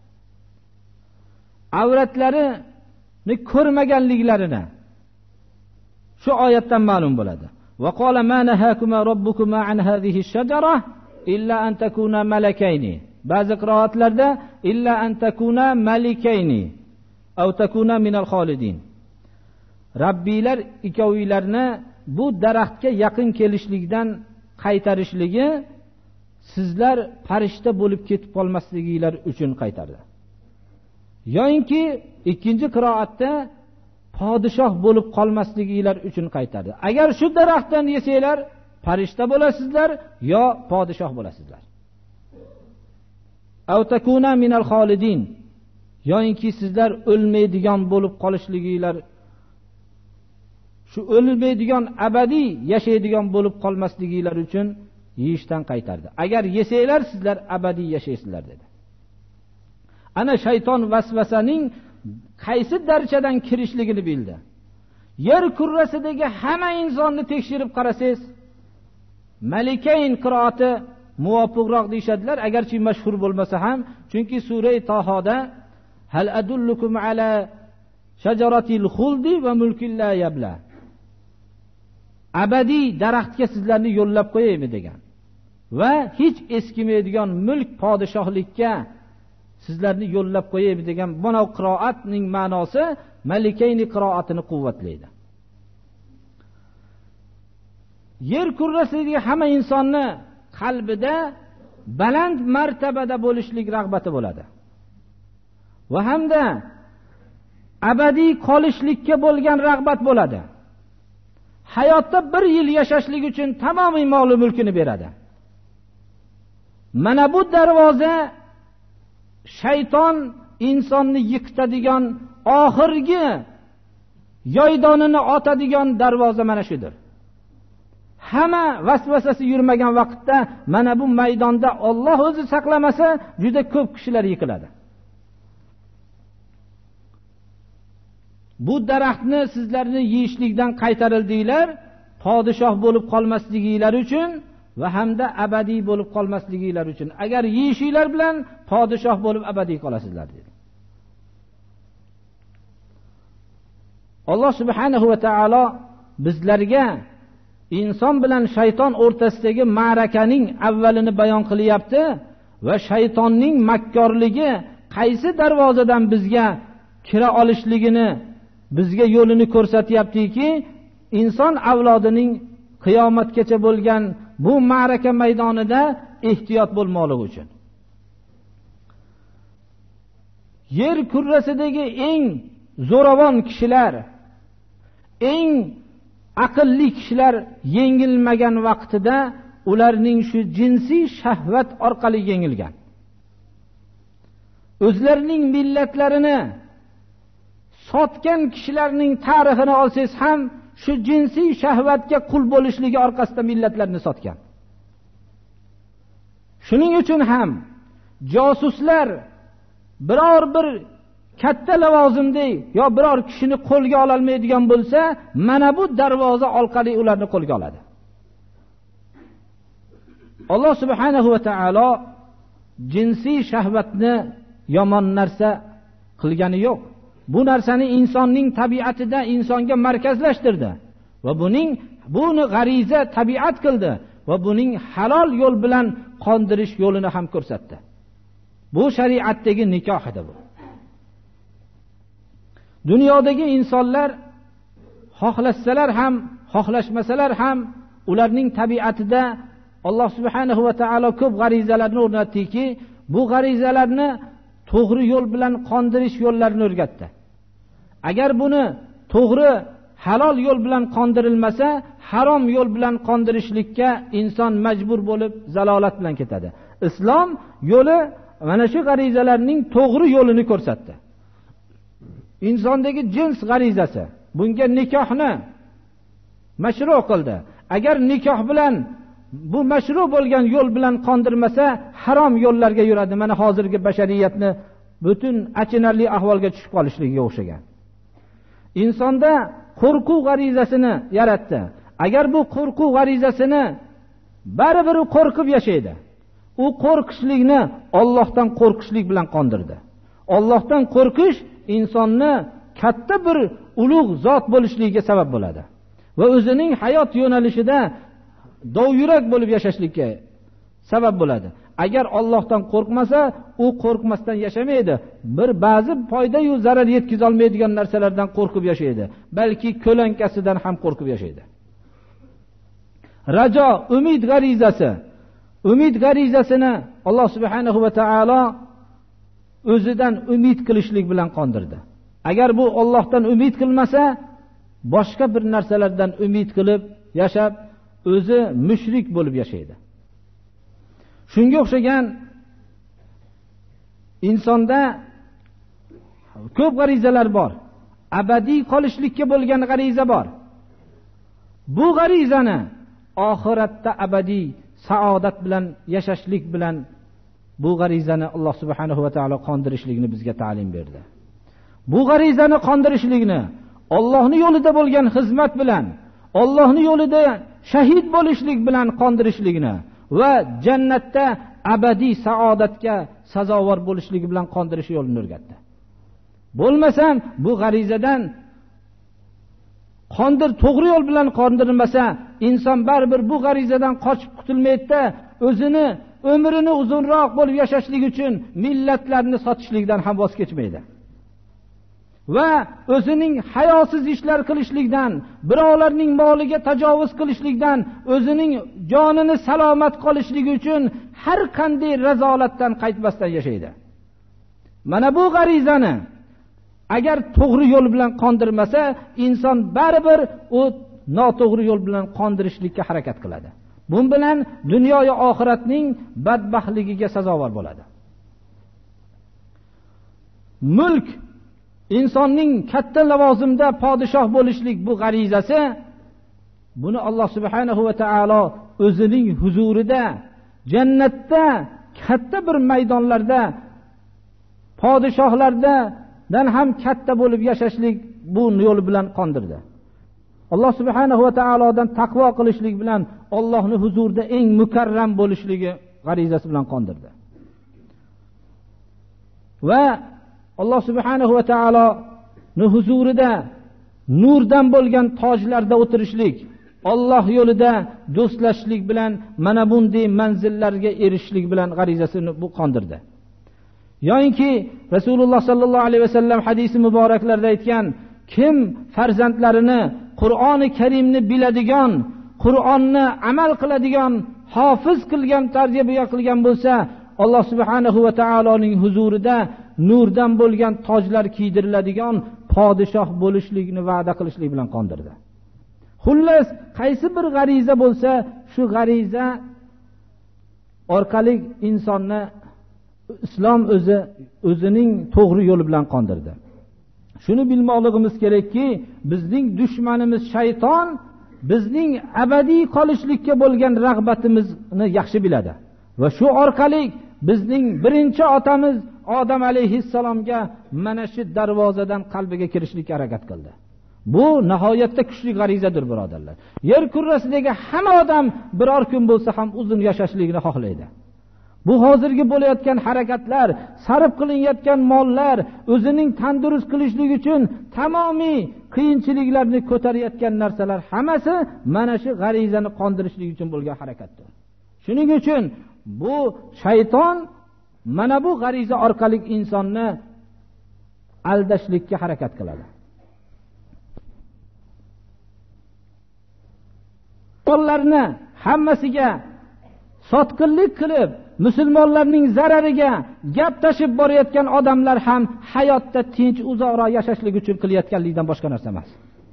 avratlarini ko'rmaganliklarini shu oyatdan ma'lum bo'ladi. Va qala ma nahakuma robbukuma an hadhihi ash-shajara illa an takuna malakayni. Ba'zi qiroatlarda illa an takuna malikayni aw takuna minal xolidin. Rabbiylar ikkovilarni bu daraxtga yaqin kelishlikdan qaytarishligi sizlar farishta bo'lib ketib qolmasliginglar uchun qaytardi. Yo'inki ikkinchi qiroatda podshoh bo'lib qolmasliginglar uchun qaytardi. Agar shu daraxtdan yesanglar farishta bo'lasizlar yo podshoh bo'lasizlar. Aw takuna minal xolidin. Yo'inki sizlar o'lmaydigan bo'lib qolishliginglar, shu o'lmaydigan abadiy yashaydigan bo'lib qolmasliginglar uchun yeyishdan qaytardi. Agar yesanglar sizlar abadiy yashaysizlar dedi. Ana shayton vasvasaning qaysi darajadan kirishligini bildi. Yer kurrasidagi hamma insonni tekshirib qarasangiz, malikayn qiroati muvofiqroq deyshadilar, agarchi mashhur bo'lmasa ham, chunki sura Tohoda hal adullukum ala shajaratil xuldi va mulkin la yabla. Abadiy daraxtga sizlarni yo'llab qo'yaymi degan. Va hech eskimaydigan mulk podshohlikka sizlarni yo'llab qo'yaymi degan bu qiroatning ma'nosi malikayni qiroatini quvvatlaydi. Yer kurrasidagi hamma insonni qalbida baland martabada bo'lishlik rag'bati bo'ladi. Va hamda abadiy qolishlikka bo'lgan rag'bat bo'ladi. Hayotda bir yil yashashlik uchun tamomiy mol mulkini beradi. Mana bu darvoza shayton insonni yiqitadigan oxirgi yoydonini otadigan darvoza mana shudir. Hamma vasvasasi yurmagan vaqtda mana bu maydonda Alloh o'zi saqlamasa juda ko'p kishilar yiqiladi. Bu daraxtni sizlarni yeyishlikdan qaytarildinglar, podshoh bo'lib qolmasliginglar uchun va hamda abadiy bo'lib qolmasliginglar uchun. Agar yeyishinglar bilan podshoh bo'lib abadiy qolasizlar dedi. Alloh subhanahu va taolo bizlarga inson bilan shayton o'rtasidagi ma'rakaning avvalini bayon qilyapti va shaytonning makkorligi qaysi darvozadan bizga kira olishligini bizga yo'lini ko'rsatyaptiki, inson avlodining qiyomatgacha bo'lgan bu ma'raka maydonida ehtiyot bo'lmoqligi uchun. Yer kurrasidagi eng zo'ravon kishilar, eng aqlli kishilar yengilmagan vaqtida ularning shu jinsiy shahvat orqali yengilgan. O'zlarining millatlarini sotgan kishilarning tarixini olsangiz ham shu jinsiy shahvatga qul bo'lishligi orqasida millatlarni sotgan. Shuning uchun ham josuslar biror bir katta lavozimda yo biror kishini qo'lga ola olmaydigan bo'lsa, mana bu darvoza orqali ularni qo'lga oladi. Alloh subhanahu va taolo jinsiy shahvatni yomon narsa qilgani yo'q. Bu narsani insonning tabiatida insonga markazlashtirdi va buni g'ariza tabiat qildi va buning halol yo'l bilan qondirish yo'lini ham ko'rsatdi. Bu shariatdagi nikoh edi bu. Dunyodagi insonlar xohlashsalar ham, xohlashmasalar ham ularning tabiatida Alloh subhanahu va taolo ko'p g'arizalarni o'rnatdiki, bu g'arizalarni to'g'ri yo'l bilan qondirish yo'llarini o'rgatdi. Agar buni to'g'ri halol yo'l bilan qondirilmasa, harom yo'l bilan qondirishlikka inson majbur bo'lib zalolat bilan ketadi. Islom yo'li mana shu g'arizalarning to'g'ri yo'lini ko'rsatdi. Insondagi jins g'arizasi bunga nikohni mashru qildi. Agar nikoh bilan bu mashru bo'lgan yo'l bilan qondirmasa, harom yo'llarga yuradi. Mana hozirgi bashariyatni butun achinarli ahvolga tushib qolishligiga o'xshagan. Insonda qo'rquv g'arizasini yaratdi. Agar bu qo'rquv g'arizasini baribir qo'rqib yashaydi. U qo'rqishlikni Allohdan qo'rqishlik bilan qondirdi. Allohdan qo'rqish insonni katta bir ulug' zot bo'lishligiga sabab bo'ladi va o'zining hayot yo'nalishida dovyurak bo'lib yashashlikka sabab bo'ladi. Agar Allohdan qo'rqmasa, u qo'rqmasdan yashamaydi. Ba'zi foyda yu zarar yetkiza olmaydigan narsalardan qo'rqib yashaydi. Balki ko'lankasidan ham qo'rqib yashaydi. Rajo, umid g'arizasi. Umid g'arizasini Alloh subhanahu va taolo o'zidan umid qilishlik bilan qondirdi. Agar bu Allohdan umid qilmasa, boshqa bir narsalardan umid qilib yashab, o'zi mushrik bo'lib yashaydi. Shunga o'xshagan insonda ko'p g'arizalar bor. Abadiy qolishlikka bo'lgan g'ariza bor. Bu g'arizani oxiratda abadiy saodat bilan yashashlik bilan bu g'arizani Alloh subhanahu va taolo qondirishlikni bizga ta'lim berdi. Bu g'arizani qondirishlikni Allohning yo'lida bo'lgan xizmat bilan, Allohning yo'lida shahid bo'lishlik bilan qondirishlikni va jannatda abadiy saodatga sazovor bo'lishligi bilan qondirish yo'lini o'rgatdi. Bo'lmasam bu g'arizadan to'g'ri yo'l bilan qondirilmasa, inson baribir bu g'arizadan qochib qutulmaydi-da, o'zini umrini uzunroq bo'lib yashashlik uchun millatlarni sotishlikdan ham voz kechmaydi. Va o'zining hayosiz ishlar qilishlikdan, birovlarning moliga tajovuz qilishlikdan, o'zining jonini salomat qolishligi uchun har qanday razolatdan qaytmasdan yashaydi. Mana bu g'arizani agar to'g'ri yo'l bilan qondirmasa, inson baribir u noto'g'ri yo'l bilan qondirishlikka harakat qiladi. Bunun bilan dunyo va oxiratning badbaxtligiga sazovor bo'ladi. Mulk, insonning katta lavozimda podshoh bo'lishlik bu g'arizasi, buni Alloh subhanahu va taolo o'zining huzurida, jannatda katta bir maydonlarda podshohlardan ham katta bo'lib yashashlik bu yo'l bilan qondirdi. Alloh subhanahu va taolodan taqvo qilishlik bilan Allohning huzurida eng mukarram bo'lishligi g'arizasi bilan qondirdi. Va Alloh subhanahu va taoloning huzurida nurdan bo'lgan tojlarda o'tirishlik, Alloh yo'lida do'stlashlik bilan mana bunday manzillarga erishishlik bilan g'arizasini bu qondirdi. Yo'inki Rasululloh sallallohu alayhi vasallam hadisi muboraklarida aytgan, kim farzandlarini Qur'oni Karimni biladigan, Qur'onni amal qiladigan, hofiz qilgan, tarbiya qilgan bo'lsa, Alloh subhanahu va taoloning huzurida nurdan bo'lgan tojlar kiydiriladigan podshoh bo'lishlikni va'da qilishlik bilan qondirdi. Xullas, qaysi bir g'ariza bo'lsa, shu g'ariza orqali insonni islom o'zining to'g'ri yo'li bilan qondirdi. Shuni bilmoqligimiz kerakki, bizning dushmanimiz shayton bizning abadiy qolishlikka bo'lgan rag'batimizni yaxshi biladi va shu orqali bizning birinchi otamiz Odam alayhissalomga mana shu darvozadan qalbiga kirishlikka harakat qildi. Bu nihoyatda kuchli g'arizadir, birodarlar. Yer kurrasidagi hamma odam biror kun bo'lsa ham uzun yashashligini xohlaydi. Bu hozirgi bo'layotgan harakatlar, sarf qilinayotgan mollar, o'zining tandurust qilishligi uchun tamomiy qiyinchiliklarni ko'tarayotgan narsalar hammasi mana shu g'arizani qondirishlik uchun bo'lgan harakatdir. Shuning uchun bu shayton mana bu g'ariza orqali insonni aldashlikka harakat qiladi. Qollarni hammasiga sotqinlik qilib, musulmonlarning zarariga gap tashib borayotgan odamlar ham hayotda tinch uzoqroq yashashlik uchun qilayotganlikdan boshqa narsa emas.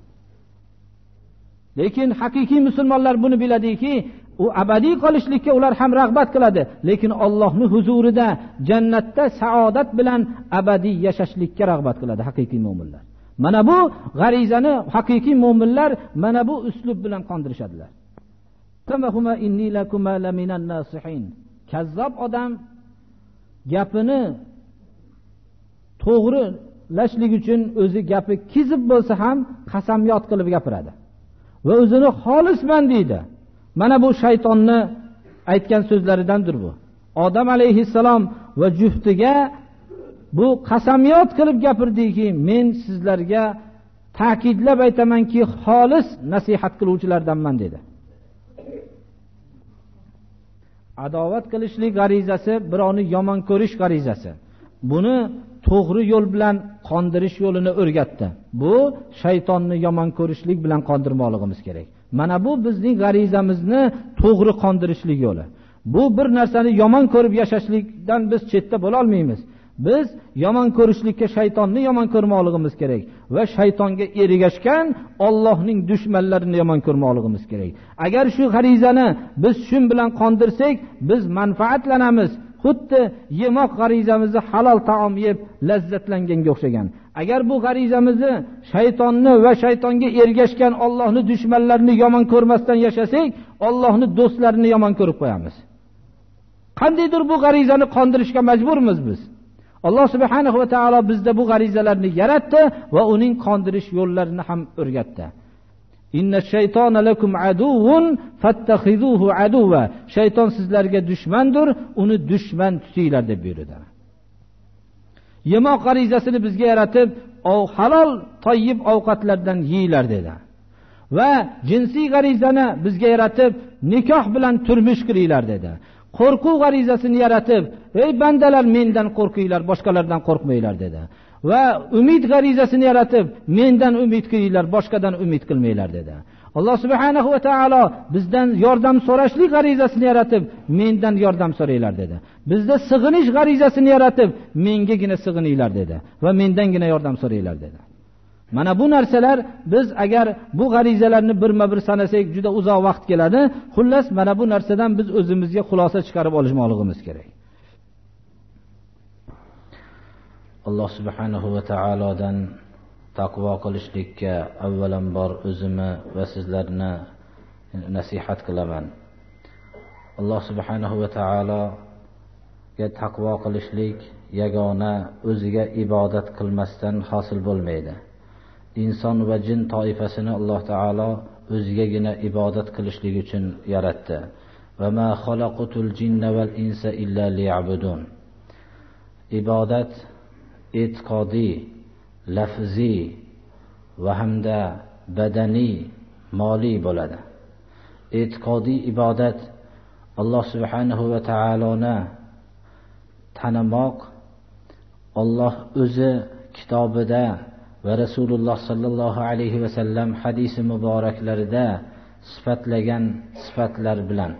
Lekin haqiqiy musulmonlar buni biladiki, u abadiy qolishlikka ular ham rag'bat qiladi, lekin Allohning huzurida jannatda saodat bilan abadiy yashashlikka rag'bat qiladi haqiqiy mu'minlar. Mana bu g'arizani haqiqiy mu'minlar mana bu uslub bilan qondirishadilar. Tamahuma inni lakuma laminan nasihin. Kazzob odam gapini to'g'rilashlik uchun o'zi gapi kizib bo'lsa ham qasamyod qilib gapiradi va o'zini xolisman deydi. Mana bu shaytonni aytgan so'zlaridandir bu. Odam alayhissalom va juftiga bu qasamyod qilib gapirdiki, men sizlarga ta'kidlab aytamanki, xolis nasihat qiluvchilardanman dedi. Adovat qilishlik g'arizasi birovni yomon ko'rish g'arizasi. Buni to'g'ri yo'l bilan qondirish yo'lini o'rgatdi. Bu shaytonni yomon ko'rishlik bilan qondirmoqligimiz kerak. Mana bu bizning g'arizamizni to'g'ri qondirishlik yo'li. Bu bir narsani yomon ko'rib yashashlikdan biz chetda bo'la olmaymiz. Biz yomon ko'rishlikka shaytonni yomon ko'rmoqligimiz kerak va shaytonga ergashgan Allohning dushmanlarini yomon ko'rmoqligimiz kerak. Agar shu g'arizani biz shun bilan qondirsak, biz manfaatlanamiz. Xuddi yemoq g'arizamizni halol taom yeb lazzatlanganga o'xshagan. Agar bu g'arizamizni shaytonni va shaytonga ergashgan Allohning dushmanlarini yomon ko'rmasdan yashasak, Allohning do'stlarini yomon ko'rib qo'yamiz. Qandaydir bu g'arizani qondirishga majburmiz biz. Alloh subhanahu va taolo bizda bu g'arizalarni yaratdi va uning qondirish yo'llarini ham o'rgatdi. Inna shaytona lakum aduwwun fattakhizuhu aduwwa. Shayton sizlarga dushmandir, uni dushman tutinglar deb buyurdi. Yemoq g'arizasini bizga yaratib, halol, toyib ovqatlardan yeyinglar dedi. Va jinsiy g'arizani bizga yaratib, nikoh bilan turmush qilinglar dedi. Qo'rquv g'arizasini yaratib, ey bandalar mendan qo'rqinglar, boshqalardan qo'rqmanglar dedi. Va umid g'arizasini yaratib, mendan umid qilinglar, boshqadan umid qilmanglar dedi. Alloh subhanahu va taolo bizdan yordam so'rashlik g'arizasini yaratib, mendan yordam so'ranglar dedi. Bizda sig'inish g'arizasini yaratib, mengagina sig'ininglar dedi va mendangina yordam so'ranglar dedi. Mana bu narsalar biz agar bu g'arizalarni birma-bir sanasak juda uzoq vaqt keladi. Xullas mana bu narsadan biz o'zimizga xulosa chiqarib olishmoqligimiz kerak. Alloh subhanahu va taolodan taqvo qilishlikka avvalambor o'zimni va sizlarni nasihat qilaman. Alloh subhanahu va taologa taqvo qilishlik yagona o'ziga ibodat qilmasdan hosil bo'lmaydi. Inson va jin toifasini Alloh taolo o'zigagina ibodat qilishlik uchun yaratdi. Va ma xalaqatul jinna val insa illa liya'budun. Ibodat e'tiqodiy, lafziy va hamda badaniy, moliy bo'ladi. E'tiqodiy ibodat Alloh subhanahu va taoloni tanimoq, Alloh o'zi kitobida va Rasululloh sallallohu alayhi va sallam hadisi muboraklarida sifatlagan sifatlar bilan,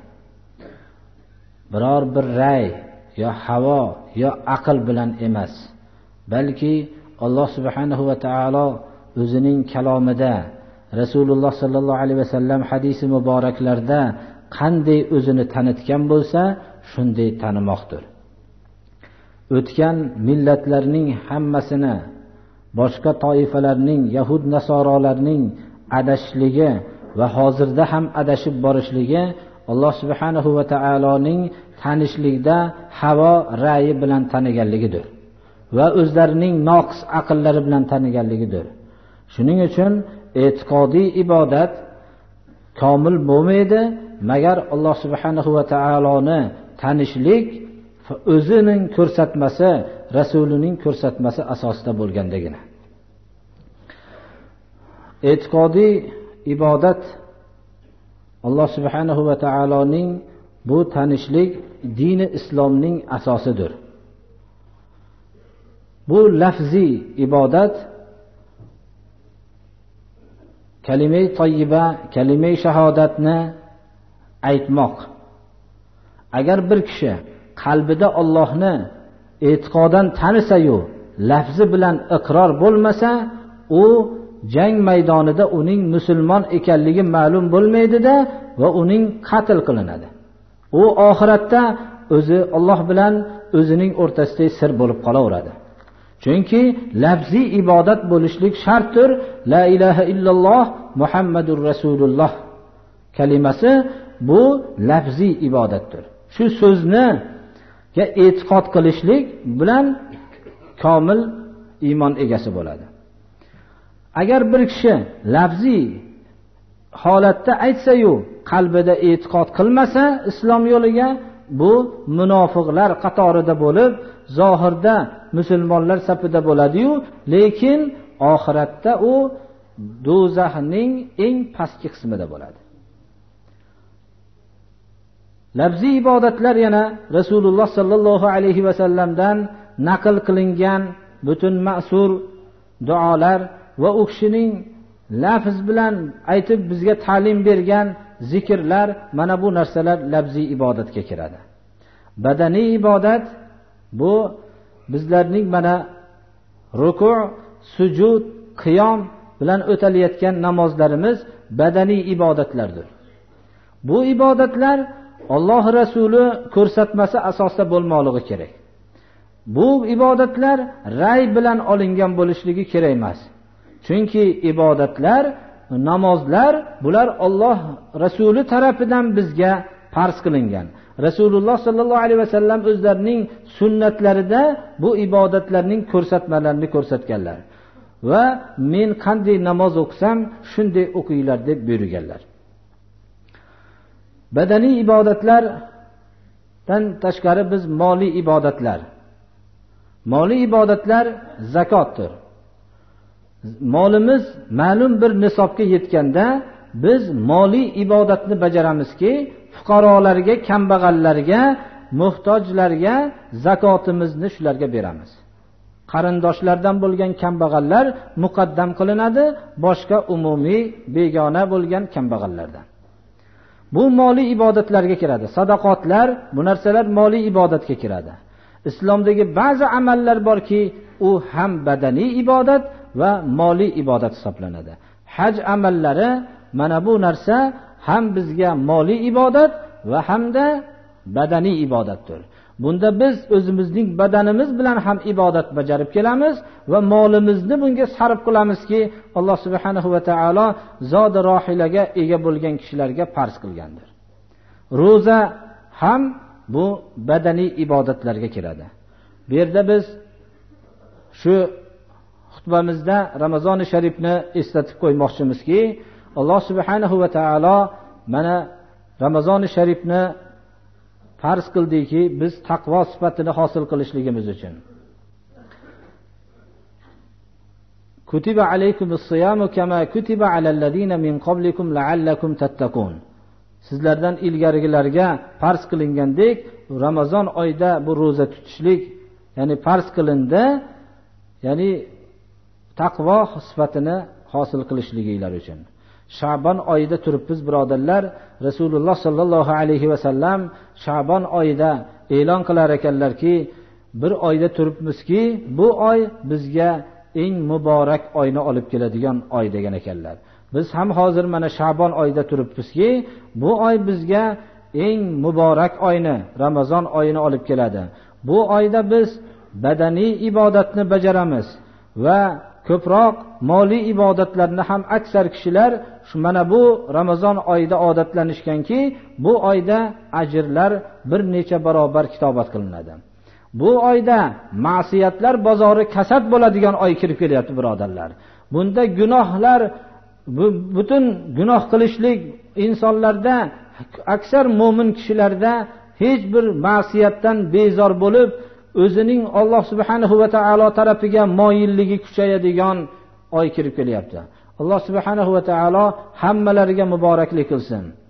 biror bir ray yo havo yo aql bilan emas, balki Alloh subhanahu va taolo o'zining kalomida, Rasululloh sallallohu alayhi va sallam hadisi muboraklarda qanday o'zini tanitgan bo'lsa, shunday tanimoqdir. O'tgan millatlarning hammasini, boshqa toifalarning, yahud nasorolarning adashishligi va hozirda ham adashib borishligi Alloh subhanahu va taoloning tanishlikda havo ra'yi bilan taniganligidir. va o'zlarining noqis aqllari bilan taniganligidir. Shuning uchun e'tiqodiy ibodat komil bo'lmaydi magar Alloh subhanahu va taoloni tanishlik o'zining ko'rsatmasi, rasulining ko'rsatmasi asosida bo'lgandagina. E'tiqodiy ibodat Alloh subhanahu va taoloning bu tanishlik dini islomning asosidir. Bu lafziy ibodat kalima-i tayyiba, kalima-i shahodatni aytmoq. Agar bir kishi qalbida Allohni e'tiqodan tanisa-yu, lafzi bilan iqror bo'lmasa, u jang maydonida uning musulmon ekanligi ma'lum bo'lmaydi-da va uning qatl qilinadi. U oxiratda o'zi Alloh bilan o'zining o'rtasida sir bo'lib qolaveradi. Chunki lafziy ibodat bo'lishlik shartdir. La ilaha illalloh Muhammadur Rasululloh kalimasi bu lafziy ibodatdir. Shu so'zni e'tiqod qilishlik bilan komil iymon egasi bo'ladi. Agar bir kishi lafziy holatda aytsa-yu, qalbida e'tiqod qilmasa islom yo'liga, bu munofiqlar qatorida bo'lib, zohirda musulmonlar safida bo'ladi-yu, lekin oxiratda u do'zaxning eng pastki qismida bo'ladi. Lafziy ibodatlar yana Rasululloh sallallohu alayhi va sallamdan naql qilingan butun ma'sur duolar va u kishining lafz bilan aytib bizga ta'lim bergan zikrlar, mana bu narsalar lafziy ibodatga kiradi. Badaniy ibodat bu bizlarning mana ruku', sujud, qiyom bilan o'talayotgan namozlarimiz badaniy ibodatlardir. Bu ibodatlar Alloh rasuli ko'rsatmasi asosida bo'lmoqligi kerak. Bu ibodatlar ray bilan olingan bo'lishligi kerak emas. Chunki ibodatlar, namozlar bular Alloh rasuli tarafidan bizga farz qilingan. Rasululloh sallallohu alayhi vasallam o'zlarining sunnatlarida bu ibodatlarning ko'rsatmalarini ko'rsatganlar. Va men qanday namoz o'qisam, shunday o'qinglar deb buyurganlar. Badaniy ibodatlardan tashqari biz moliy ibodatlar. Moliy ibodatlar zakotdir. Molimiz ma'lum bir nisobga yetganda biz moliy ibodatni bajaramizki, fuqarolarga, kambag'allarga, muhtojlarga zakotimizni shularga beramiz. Qarindoshlardan bo'lgan kambag'allar muqaddam qilinadi, boshqa umumiy begona bo'lgan kambag'allardan. Bu moliy ibodatlarga kiradi. Sadaqotlar, bu narsalar moliy ibodatga kiradi. Islomdagi ba'zi amallar borki, u ham badaniy ibodat va moliy ibodat hisoblanadi. Haj amallari, mana bu narsa ham bizga moliy ibodat va hamda badaniy ibodatdir. Bunda biz o'zimizning badanimiz bilan ham ibodat bajarib kelamiz va molimizni bunga sarf qilamizki, Alloh subhanahu va taolo zodi rohilaga ega bo'lgan kishilarga farz qilgandir. Roza ham bu badaniy ibodatlarga kiradi. Bu yerda biz shu xutbamizda Ramazon sharifni eslatib qo'ymoqchimizki, Alloh subhanahu va taolo mana Ramazon sharifni farz qildiki, biz taqvo sifatini hosil qilishligimiz uchun. Kutiba alaykumus-siyamu kama kutiba alallazina min qablikum la'allakum tattaqun. Sizlardan ilgarigilarga farz qilingandek, Ramazon oyida bu roza tutishlik, ya'ni farz qilindi, ya'ni taqvo sifatini hosil qilishliginglar uchun. Sha'bon oyida turibmiz birodarlar. Rasululloh sallallohu alayhi va sallam Sha'bon oyida e'lon qilar ekanlarki, bir oyda turibmizki, bu oy bizga eng muborak oyni olib keladigan oy degan ekanlar. Biz ham hozir mana Sha'bon oyida turibmizki, bu oy bizga eng muborak oyni, Ramazon oyini olib keladi. Bu oyda biz badaniy ibodatni bajaramiz va ko'proq moliy ibodatlarni ham aksar kishilar shu mana bu Ramazon oyida odatlanishganki, bu oyda ajrlar bir necha barobar kitobat qilinadi. Bu oyda ma'siyatlar bozori kasad bo'ladigan oy kirib kelyapti, birodarlar. Bunda gunohlar, butun gunoh qilishlik insonlarda, aksar mo'min kishilarda hech bir ma'siyatdan bezor bo'lib, o'zining Alloh subhanahu va taolo tarafiga moyilligi kuchayadigan oy kirib kelyapti. Alloh subhanahu va taolo hammalariga muboraklik qilsin.